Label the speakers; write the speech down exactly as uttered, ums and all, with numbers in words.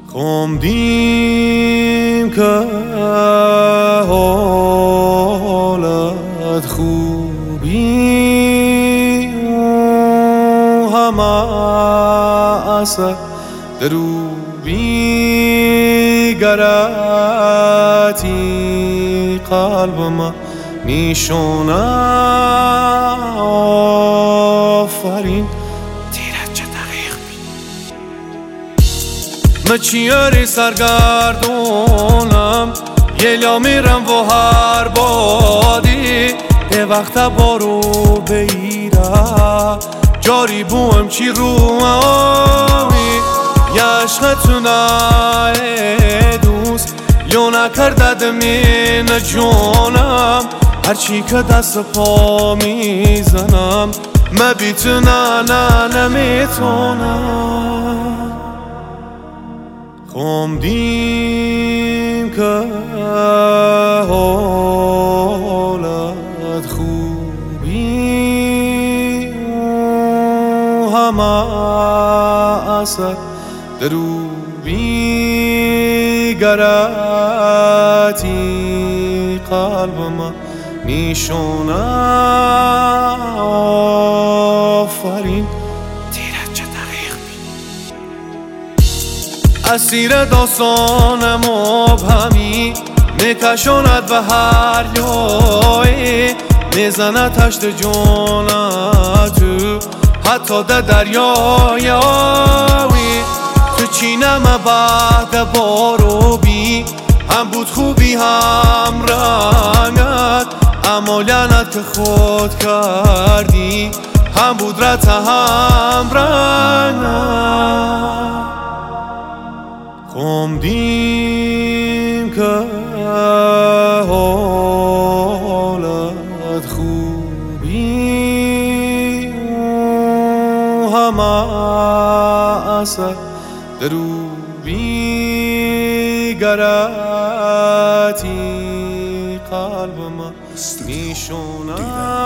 Speaker 1: خوندیم که حالت خوبی همه اثر دروبی گرتی قلب ما نیشونه آفرین
Speaker 2: تیرت چه دقیق بی
Speaker 1: مچیاری سرگردونم یلیا میرم و هر بادی یه وقت بارو بیره جاری بوم چی رو آمی یه عشقتونه دوست یا نکردد من جونم هرچی که دست پا میزنم مبیتونه نه نمیتونم خوندیم که حالت خوبی همه اثر دروبی گرتی قلب ما نیشونه آفرین
Speaker 2: تیرت چه دقیق بی
Speaker 1: اسیر داستان مبهمی میکشاند به هر جایی میزند تشت جونتو حتی در دریای آوی تو چینم بعد بارو بی هم بود خوبی هم رنگت اما لعنت که خود کردی هم بود رت هم رنگت خوندیم که حالت خوبی همه اثر دروبی گرتی قلب ما نیشونه